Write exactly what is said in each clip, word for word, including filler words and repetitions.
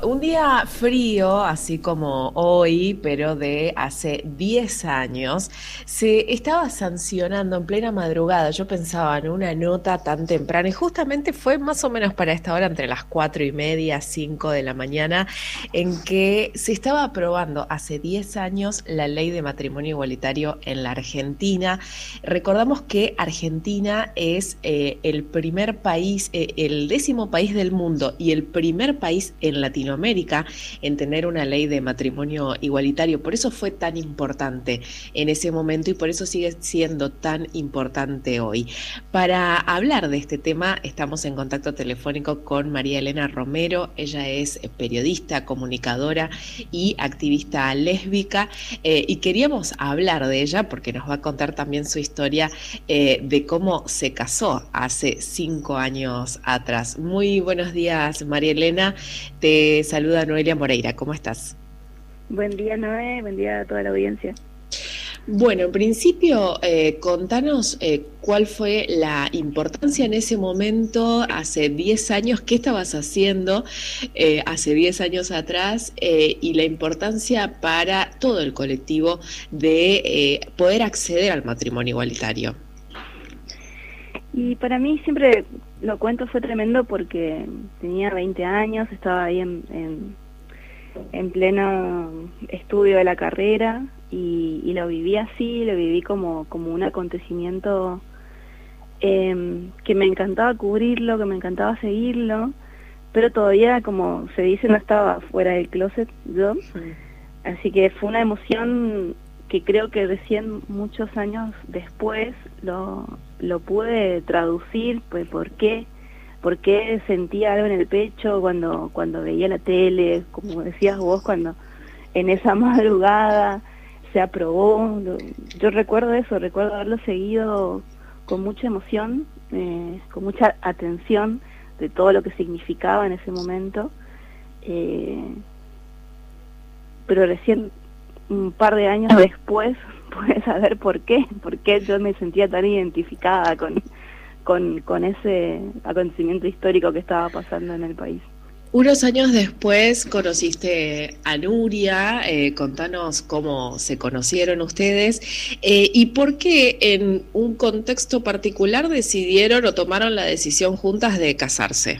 Un día frío, así como hoy, pero de hace diez años, se estaba sancionando en plena madrugada. Yo pensaba en una nota tan temprana y justamente fue más o menos para esta hora, entre las cuatro y media, cinco de la mañana, en que se estaba aprobando hace diez años la ley de matrimonio igualitario en la Argentina. Recordamos que Argentina es eh, el primer país, eh, el décimo país del mundo y el primer país en Latinoamérica en tener una ley de matrimonio igualitario. Por eso fue tan importante en ese momento y por eso sigue siendo tan importante hoy. Para hablar de este tema estamos en contacto telefónico con María Elena Romero. Ella es periodista, comunicadora y activista lésbica, eh, y queríamos hablar de ella porque nos va a contar también su historia, eh, de cómo se casó hace cinco años atrás. Muy buenos días, María Elena. Te saluda Noelia Moreira. ¿Cómo estás? Buen día, Noé, buen día a toda la audiencia. Bueno, en principio, eh, contanos eh, cuál fue la importancia en ese momento, hace diez años, qué estabas haciendo eh, hace diez años atrás, eh, y la importancia para todo el colectivo de eh, poder acceder al matrimonio igualitario. Y para mí siempre lo cuento, fue tremendo porque tenía veinte años, estaba ahí en, en, en pleno estudio de la carrera y, y lo viví así, lo viví como, como un acontecimiento eh, que me encantaba cubrirlo, que me encantaba seguirlo, pero todavía, como se dice, no estaba fuera del closet yo. Así que fue una emoción que creo que recién muchos años después lo, lo pude traducir, pues por qué, por qué sentía algo en el pecho cuando, cuando veía la tele, como decías vos, cuando en esa madrugada se aprobó. Yo recuerdo eso, recuerdo haberlo seguido con mucha emoción, eh, con mucha atención de todo lo que significaba en ese momento. Eh, pero recién un par de años después pude saber por qué, por qué yo me sentía tan identificada con, con, con ese acontecimiento histórico que estaba pasando en el país. Unos años después conociste a Nuria. Eh, contanos cómo se conocieron ustedes, eh, y por qué en un contexto particular decidieron o tomaron la decisión juntas de casarse.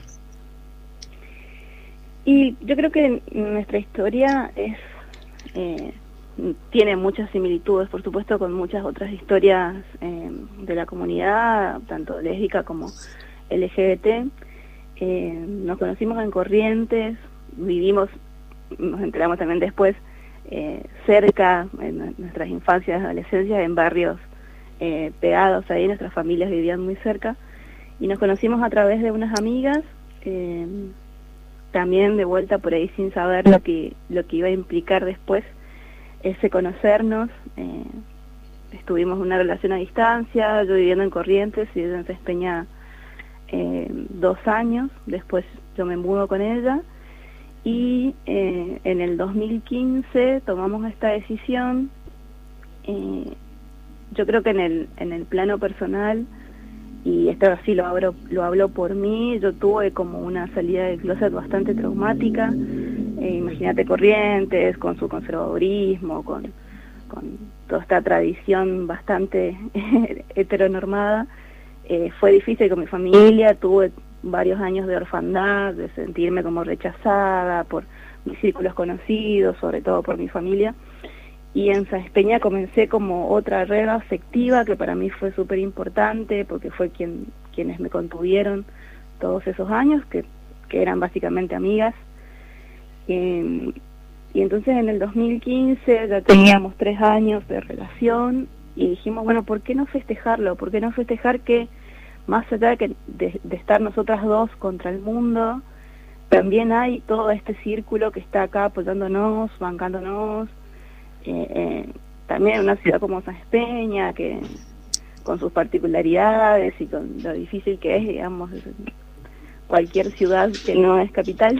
Y yo creo que nuestra historia es eh, tiene muchas similitudes, por supuesto, con muchas otras historias eh, de la comunidad, tanto lésbica como L G B T. Eh, nos conocimos en Corrientes, vivimos, nos enteramos también después, eh, cerca, en nuestras infancias y adolescencias, en barrios eh, pegados ahí, nuestras familias vivían muy cerca, y nos conocimos a través de unas amigas, eh, también de vuelta por ahí sin saber lo que, lo que iba a implicar después ese conocernos. Eh, estuvimos en una relación a distancia, yo viviendo en Corrientes y ella en Sespeña eh, dos años, después yo me mudo con ella y eh, en el dos mil quince tomamos esta decisión. Eh, yo creo que en el, en el plano personal, y esto sí lo hablo, lo hablo por mí, yo tuve como una salida del closet bastante traumática. Eh, imagínate Corrientes, con su conservadurismo, con, con toda esta tradición bastante heteronormada. Eh, fue difícil con mi familia, tuve varios años de orfandad, de sentirme como rechazada por mis círculos conocidos, sobre todo por mi familia. Y en Sáenz Peña comencé como otra red afectiva que para mí fue súper importante porque fue quien, quienes me contuvieron todos esos años, que, que eran básicamente amigas. Eh, y entonces en el dos mil quince ya teníamos tres años de relación y dijimos, bueno, ¿por qué no festejarlo? ¿Por qué no festejar que más allá de, que, de, de estar nosotras dos contra el mundo, también hay todo este círculo que está acá apoyándonos, bancándonos? Eh, eh, también en una ciudad como Sáenz Peña, que con sus particularidades y con lo difícil que es, digamos, cualquier ciudad que no es capital.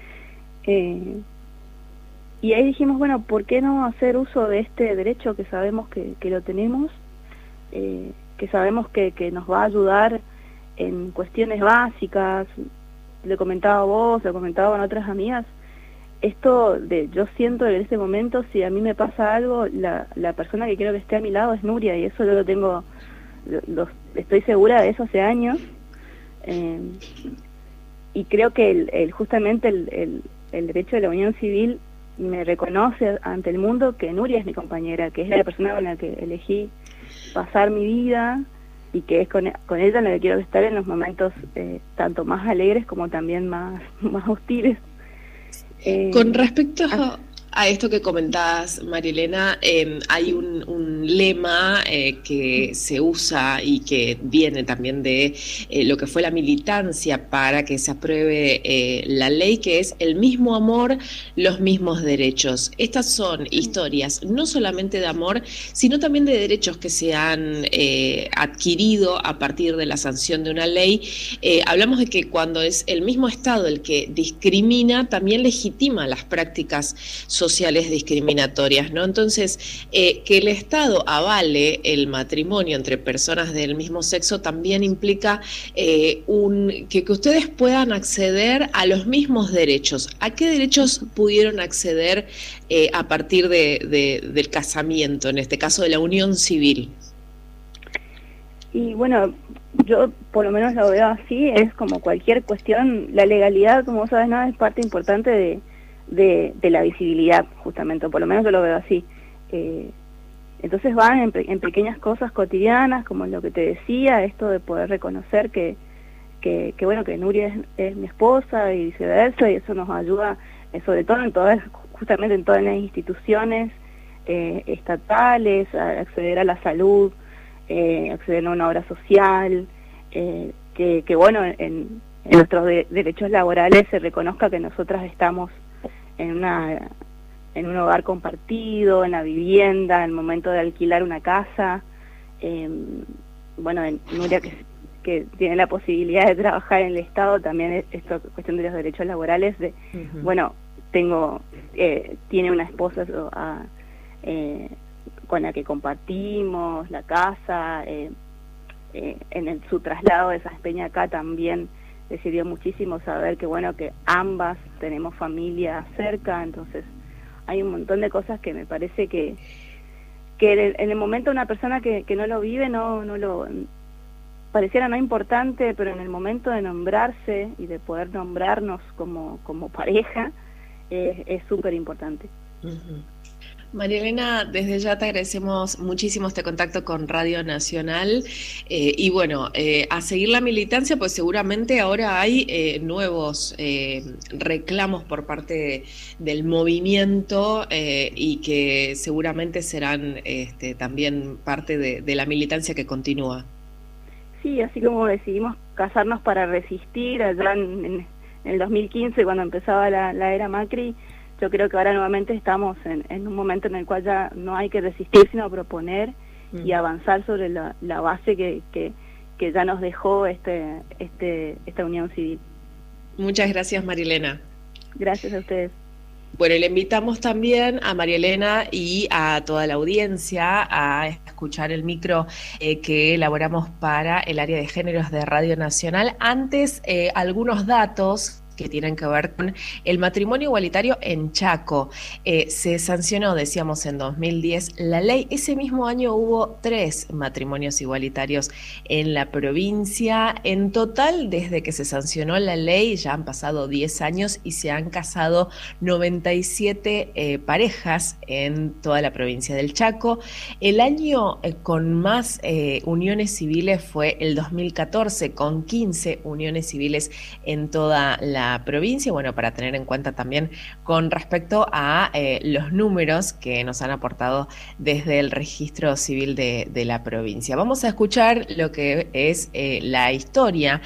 Eh, y ahí dijimos, bueno, ¿por qué no hacer uso de este derecho que sabemos que, que lo tenemos, eh, que sabemos que, que nos va a ayudar en cuestiones básicas? Le comentaba a vos, le comentaban otras amigas, esto de yo siento en este momento, si a mí me pasa algo, la, la persona que quiero que esté a mi lado es Nuria, y eso yo lo tengo, lo, lo- estoy segura de eso hace años. eh, y creo que el, el- justamente el, el, el derecho de la unión civil me reconoce ante el mundo que Nuria es mi compañera, que es la persona con la que elegí pasar mi vida, y que es con, con ella en la que quiero estar en los momentos eh, tanto más alegres como también más, más hostiles. Eh, Con respecto así- a, a esto que comentabas, Marielena, eh, hay un, un lema eh, que se usa y que viene también de eh, lo que fue la militancia para que se apruebe eh, la ley, que es el mismo amor, los mismos derechos. Estas son historias no solamente de amor, sino también de derechos que se han eh, adquirido a partir de la sanción de una ley. Eh, hablamos de que cuando es el mismo Estado el que discrimina, también legitima las prácticas sociales discriminatorias, ¿no? Entonces, eh, que el Estado avale el matrimonio entre personas del mismo sexo también implica eh, un, que, que ustedes puedan acceder a los mismos derechos. ¿A qué derechos pudieron acceder eh, a partir de, de, del casamiento, en este caso de la unión civil? Y bueno, yo por lo menos lo veo así, es como cualquier cuestión, la legalidad, como vos sabes, ¿no? Es parte importante de, de, de la visibilidad, justamente, o por lo menos yo lo veo así. Eh, entonces van en, pe- en pequeñas cosas cotidianas, como lo que te decía, esto de poder reconocer que, que, que bueno, que Nuria es, es mi esposa y viceversa, y eso nos ayuda, eh, sobre todo en todas, justamente en todas las instituciones eh, estatales, a acceder a la salud, eh, acceder a una obra social, eh, que, que bueno, en, en nuestros de, derechos laborales se reconozca que nosotras estamos en una en un hogar compartido, en la vivienda, en el momento de alquilar una casa. Eh, bueno, en Nuria, que, que tiene la posibilidad de trabajar en el Estado, también es esto cuestión de los derechos laborales, de, uh-huh. bueno, tengo, eh, tiene una esposa a, eh, con la que compartimos la casa, eh, eh, en el, su traslado de Saspeña acá también le sirvió muchísimo saber que bueno, que ambas tenemos familia cerca, entonces hay un montón de cosas que me parece que que en el, en el momento una persona que, que no lo vive no no lo pareciera no importante, pero en el momento de nombrarse y de poder nombrarnos como como pareja eh, es súper importante. Uh-huh. Marielena, desde ya te agradecemos muchísimo este contacto con Radio Nacional eh, y bueno, eh, a seguir la militancia, pues seguramente ahora hay eh, nuevos eh, reclamos por parte de, del movimiento eh, y que seguramente serán este, también parte de, de la militancia que continúa. Sí, así como decidimos casarnos para resistir allá en, en, en el dos mil quince cuando empezaba la, la era Macri, yo creo que ahora nuevamente estamos en, en un momento en el cual ya no hay que resistir, sino proponer mm. y avanzar sobre la, la base que, que, que ya nos dejó este, este, esta unión civil. Muchas gracias, Marielena. Gracias a ustedes. Bueno, le invitamos también a Marielena y a toda la audiencia a escuchar el micro eh, que elaboramos para el área de géneros de Radio Nacional. Antes, eh, algunos datos que tienen que ver con el matrimonio igualitario en Chaco. Eh, se sancionó, decíamos, en dos mil diez la ley. Ese mismo año hubo tres matrimonios igualitarios en la provincia. En total, desde que se sancionó la ley, ya han pasado diez años y se han casado noventa y siete eh, parejas en toda la provincia del Chaco. El año eh, con más eh, uniones civiles fue el dos mil catorce, con quince uniones civiles en toda la provincia, bueno, para tener en cuenta también con respecto a eh, los números que nos han aportado desde el registro civil de, de la provincia. Vamos a escuchar lo que es eh, la historia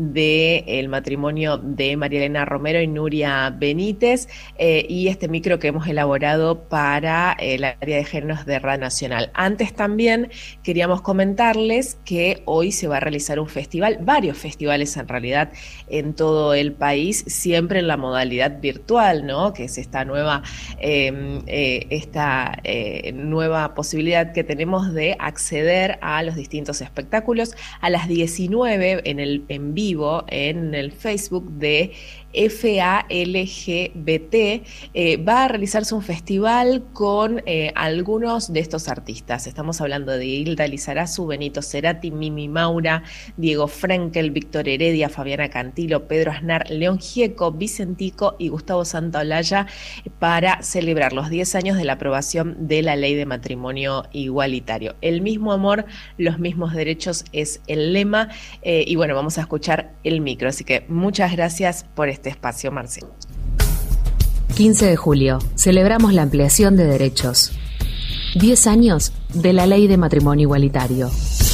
del matrimonio de Marielena Romero y Nuria Benítez eh, y este micro que hemos elaborado para el área de géneros de Radio Nacional. Antes también queríamos comentarles que hoy se va a realizar un festival, varios festivales en realidad en todo el país, siempre en la modalidad virtual, ¿no? Que es esta nueva, eh, eh, esta eh, nueva posibilidad que tenemos de acceder a los distintos espectáculos a las diecinueve en el en vivo en el Facebook de F A L G B T, eh, va a realizarse un festival con eh, algunos de estos artistas. Estamos hablando de Hilda Lizarazu, Benito Cerati, Mimi Maura, Diego Frenkel, Víctor Heredia, Fabiana Cantilo, Pedro Aznar, León Gieco, Vicentico y Gustavo Santaolalla, para celebrar los diez años de la aprobación de la ley de matrimonio igualitario. El mismo amor, los mismos derechos es el lema, eh, y bueno, vamos a escuchar el micro, así que muchas gracias por este espacio, Marcelo. quince de julio, celebramos la ampliación de derechos. diez años de la ley de matrimonio igualitario.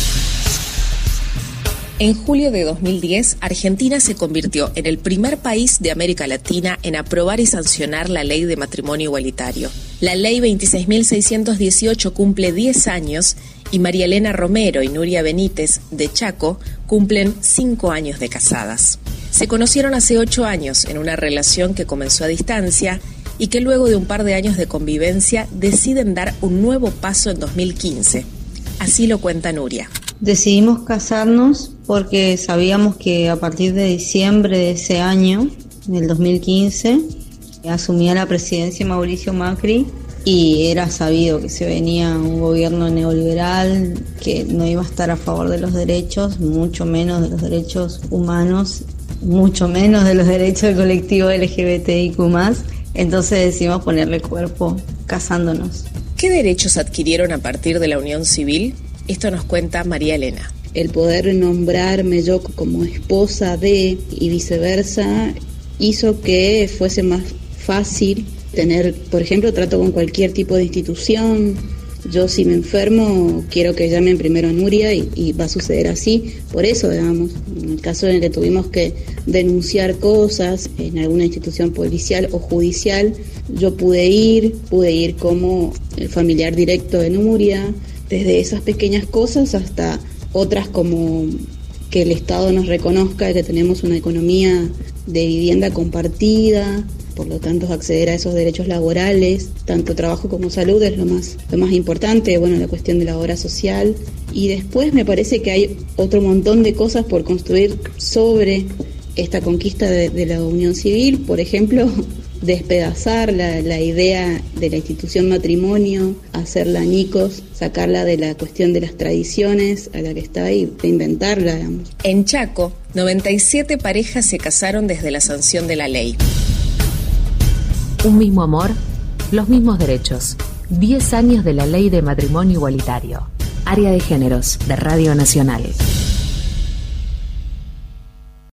En julio de dos mil diez, Argentina se convirtió en el primer país de América Latina en aprobar y sancionar la ley de matrimonio igualitario. La ley veintiséis mil seiscientos dieciocho cumple diez años y María Elena Romero y Nuria Benítez, de Chaco, cumplen cinco años de casadas. Se conocieron hace ocho años en una relación que comenzó a distancia y que luego de un par de años de convivencia deciden dar un nuevo paso en dos mil quince. Así lo cuenta Nuria. Decidimos casarnos porque sabíamos que a partir de diciembre de ese año, del dos mil quince, asumía la presidencia Mauricio Macri y era sabido que se venía un gobierno neoliberal que no iba a estar a favor de los derechos, mucho menos de los derechos humanos, mucho menos de los derechos del colectivo L G B T I Q más. Entonces decidimos ponerle cuerpo casándonos. ¿Qué derechos adquirieron a partir de la unión civil? Esto nos cuenta María Elena. El poder nombrarme yo como esposa de y viceversa hizo que fuese más fácil tener, por ejemplo, trato con cualquier tipo de institución. Yo si me enfermo quiero que llamen primero a Nuria y, y va a suceder así. Por eso, digamos, en el caso en el que tuvimos que denunciar cosas en alguna institución policial o judicial, yo pude ir, pude ir como el familiar directo de Nuria. Desde esas pequeñas cosas hasta otras como que el Estado nos reconozca que tenemos una economía de vivienda compartida, por lo tanto acceder a esos derechos laborales, tanto trabajo como salud es lo más, lo más importante, bueno, la cuestión de la obra social. Y después me parece que hay otro montón de cosas por construir sobre esta conquista de, de la unión civil, por ejemplo, despedazar la, la idea de la institución matrimonio, hacerla añicos, sacarla de la cuestión de las tradiciones a la que está y reinventarla, digamos. En Chaco, noventa y siete parejas se casaron desde la sanción de la ley. Un mismo amor, los mismos derechos. diez años de la ley de matrimonio igualitario. Área de Géneros de Radio Nacional.